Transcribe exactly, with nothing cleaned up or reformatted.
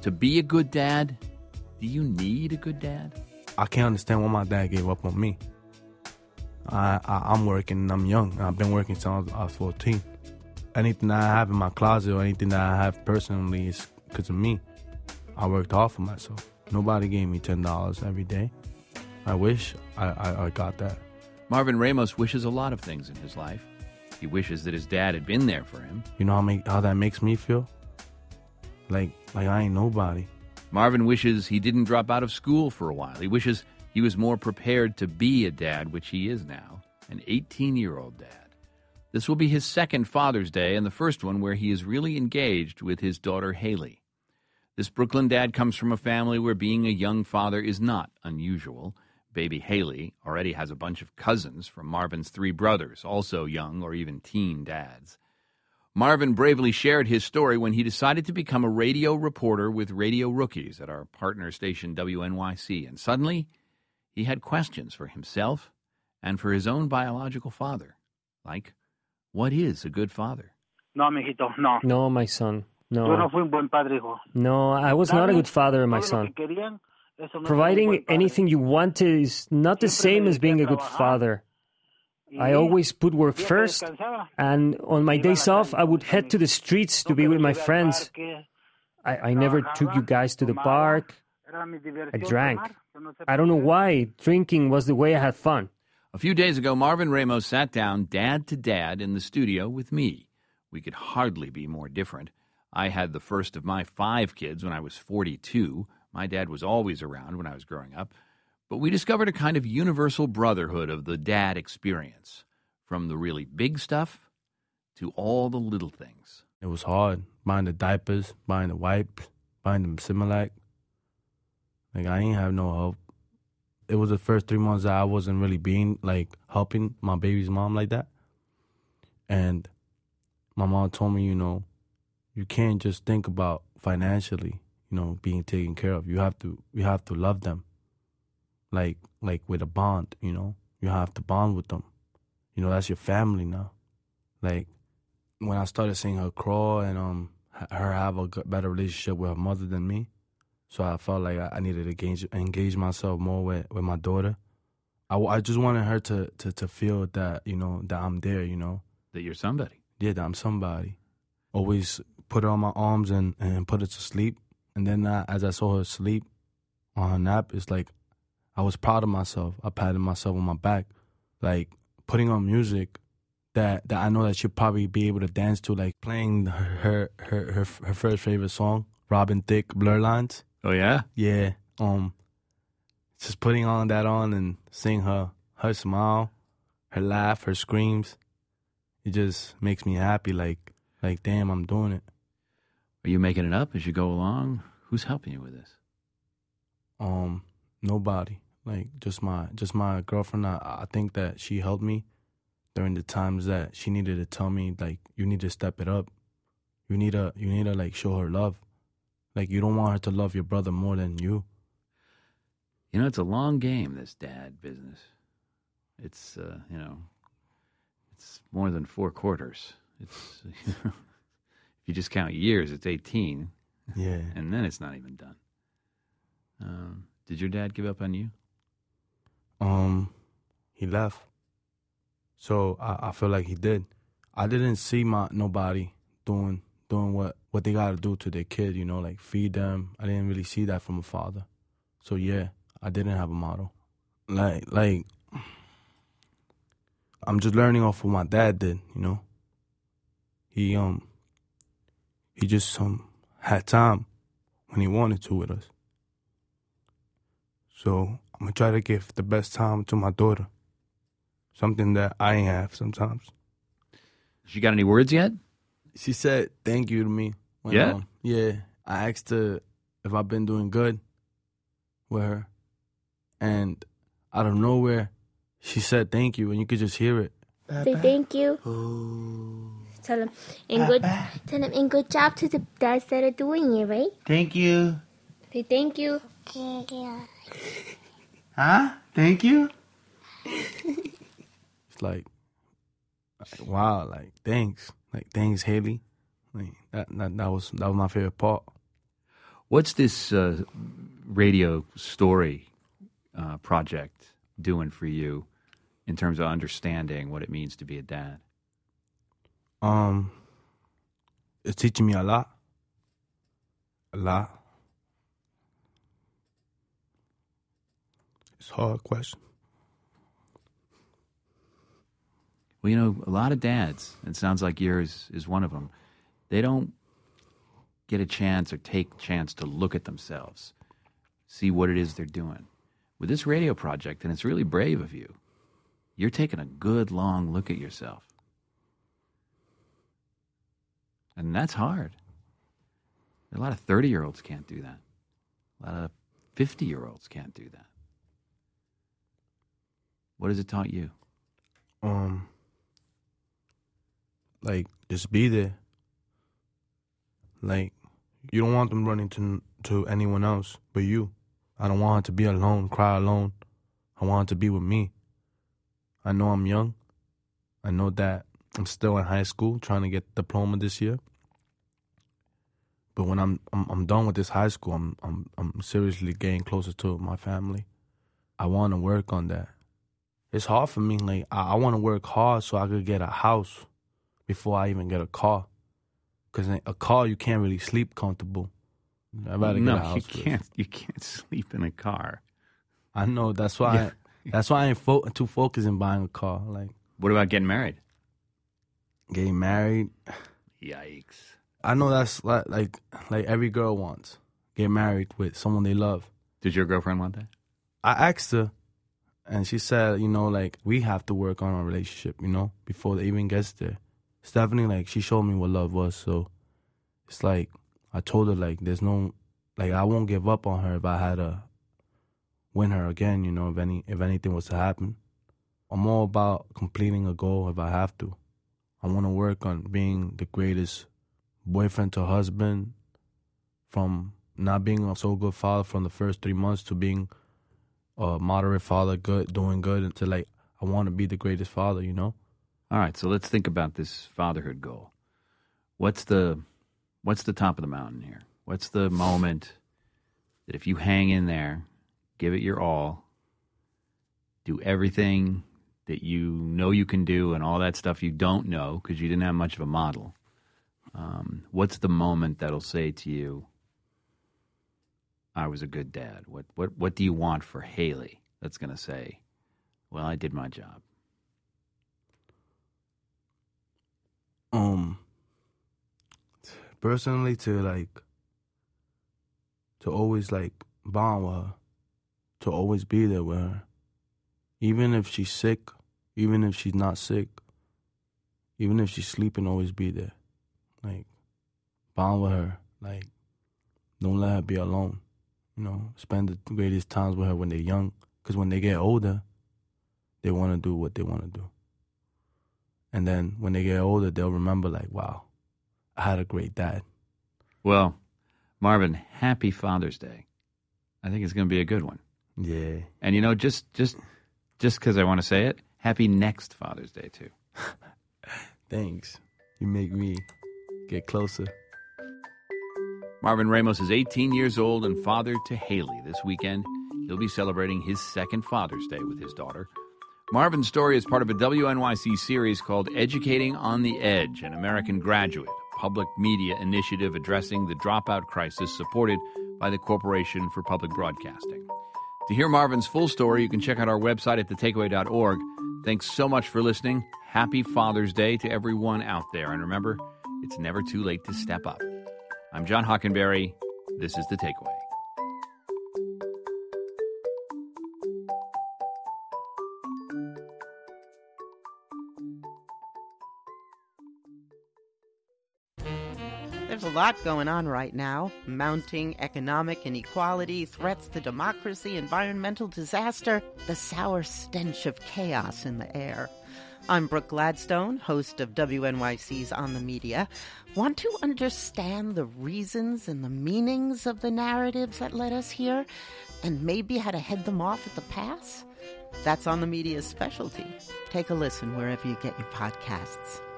To be a good dad, do you need a good dad? I can't understand why my dad gave up on me. I, I, I'm working and I'm young. I've been working since I was, I was fourteen. Anything that I have in my closet or anything that I have personally is because of me. I worked hard for myself. Nobody gave me ten dollars every day. I wish I, I, I got that. Marvin Ramos wishes a lot of things in his life. He wishes that his dad had been there for him. You know how, make, how that makes me feel? Like, like I ain't nobody. Marvin wishes he didn't drop out of school for a while. He wishes he was more prepared to be a dad, which he is now, an eighteen-year-old dad. This will be his second Father's Day and the first one where he is really engaged with his daughter, Haley. This Brooklyn dad comes from a family where being a young father is not unusual. Baby Haley already has a bunch of cousins from Marvin's three brothers, also young or even teen dads. Marvin bravely shared his story when he decided to become a radio reporter with Radio Rookies at our partner station W N Y C, and suddenly he had questions for himself and for his own biological father, like, what is a good father? No, mijito, no. No, my son. No. Yo no fui un buen padre, hijo. No, I was not a good father, my son. Providing anything you wanted is not the same as being a good father. I always put work first, and on my days off, I would head to the streets to be with my friends. I, I never took you guys to the park. I drank. I don't know why. Drinking was the way I had fun. A few days ago, Marvin Ramos sat down dad to dad in the studio with me. We could hardly be more different. I had the first of my five kids when I was forty-two. My dad was always around when I was growing up. But we discovered a kind of universal brotherhood of the dad experience, from the really big stuff to all the little things. It was hard, buying the diapers, buying the wipes, buying the Similac. Like, I ain't have no help. It was the first three months that I wasn't really being, like, helping my baby's mom like that. And my mom told me, you know, you can't just think about financially, you know, being taken care of. You have to, you have to love them. Like, like with a bond, you know, you have to bond with them. You know, that's your family now. Like, when I started seeing her crawl and um her have a better relationship with her mother than me, so I felt like I needed to engage, engage myself more with, with my daughter. I, I just wanted her to, to, to feel that, you know, that I'm there, you know. That you're somebody. Yeah, that I'm somebody. Always put her on my arms and, and put her to sleep. And then I, as I saw her sleep on her nap, it's like I was proud of myself. I patted myself on my back. Like, putting on music that, that I know that she'll probably be able to dance to, like playing her her, her, her, her first favorite song, Robin Thicke, Blur Lines. Oh, yeah? Yeah. Um, just putting on that on and seeing her, her smile, her laugh, her screams. It just makes me happy. Like, like, damn, I'm doing it. Are you making it up as you go along? Who's helping you with this? Um, nobody. Like, just my, just my girlfriend. I, I think that she helped me during the times that she needed to tell me, like, you need to step it up. You need to, you need to, like, show her love. Like, you don't want her to love your brother more than you. You know, it's a long game, this dad business. It's, uh, you know, it's more than four quarters. It's, you know, if you just count years, it's eighteen. Yeah. And then it's not even done. Um, did your dad give up on you? Um, he left. So I, I feel like he did. I didn't see my nobody doing doing what, what they got to do to their kid, you know, like feed them. I didn't really see that from a father. So, yeah, I didn't have a model. Like, like I'm just learning off what my dad did, you know. He, um, he just um had time when he wanted to with us. So I'm going to try to give the best time to my daughter. Something that I ain't have sometimes. She got any words yet? She said thank you to me. When, yeah? Um, yeah. I asked her if I've been doing good with her. And out of nowhere, she said thank you, and you could just hear it. Say thank you. Oh. Tell him, and good, tell him, and good job to the dads that are doing it, right? Thank you. Say thank you. Thank you. Huh? Thank you? It's like, like, wow, like, thanks. Like, thanks, Haley. Like, that, that, that, was, that was my favorite part. What's this uh, radio story uh, project doing for you in terms of understanding what it means to be a dad? Um, it's teaching me a lot. A lot. It's a hard question. Well, you know, a lot of dads, it sounds like yours is one of them, they don't get a chance or take a chance to look at themselves, see what it is they're doing. With this radio project, and it's really brave of you, you're taking a good long look at yourself. And that's hard. A lot of thirty-year-olds can't do that. A lot of fifty-year-olds can't do that. What has it taught you? Um, like, just be there. Like, you don't want them running to to anyone else but you. I don't want her to be alone, cry alone. I want her to be with me. I know I'm young. I know that I'm still in high school trying to get a diploma this year. But when I'm I'm, I'm done with this high school, I'm I'm I'm seriously getting closer to my family. I want to work on that. It's hard for me. Like, I, I want to work hard so I could get a house before I even get a car. Because a car, you can't really sleep comfortable. I'd rather no, get a house. you can't. First. You can't sleep in a car. I know. That's why. Yeah. I, that's why I ain't fo- too focused in buying a car. Like, what about getting married? Getting married. Yikes! I know that's like like like every girl wants get married with someone they love. Did your girlfriend want that? I asked her, and she said, you know, like, we have to work on our relationship, you know, before it even gets there. Stephanie, like, she showed me what love was, so it's like, I told her, like, there's no, like, I won't give up on her if I had to win her again, you know, if any, if anything was to happen. I'm all about completing a goal if I have to. I want to work on being the greatest boyfriend to husband, from not being a so good father from the first three months to being a moderate father, good, doing good, until, like, I want to be the greatest father, you know? All right, so let's think about this fatherhood goal. What's the what's the top of the mountain here? What's the moment that if you hang in there, give it your all, do everything that you know you can do and all that stuff you don't know because you didn't have much of a model, um, what's the moment that'll say to you, I was a good dad? What what what do you want for Haley that's going to say, well, I did my job? Um, personally, to like, to always like bond with her, to always be there with her, even if she's sick, even if she's not sick, even if she's sleeping, always be there, like, bond with her, like, don't let her be alone, you know, spend the greatest times with her when they're young, because when they get older, they want to do what they want to do. And then when they get older, they'll remember, like, wow, I had a great dad. Well, Marvin, happy Father's Day. I think it's going to be a good one. Yeah. And, you know, just just just because I want to say it, happy next Father's Day, too. Thanks. You make me get closer. Marvin Ramos is eighteen years old and father to Haley. This weekend, he'll be celebrating his second Father's Day with his daughter. Marvin's story is part of a W N Y C series called Educating on the Edge, an American Graduate, a public media initiative addressing the dropout crisis supported by the Corporation for Public Broadcasting. To hear Marvin's full story, you can check out our website at the takeaway dot org. Thanks so much for listening. Happy Father's Day to everyone out there. And remember, it's never too late to step up. I'm John Hockenberry. This is The Takeaway. There's a lot going on right now. Mounting economic inequality, threats to democracy, environmental disaster, the sour stench of chaos in the air. I'm Brooke Gladstone, host of W N Y C's On the Media. Want to understand the reasons and the meanings of the narratives that led us here, and maybe how to head them off at the pass? That's On the Media's specialty. Take a listen wherever you get your podcasts.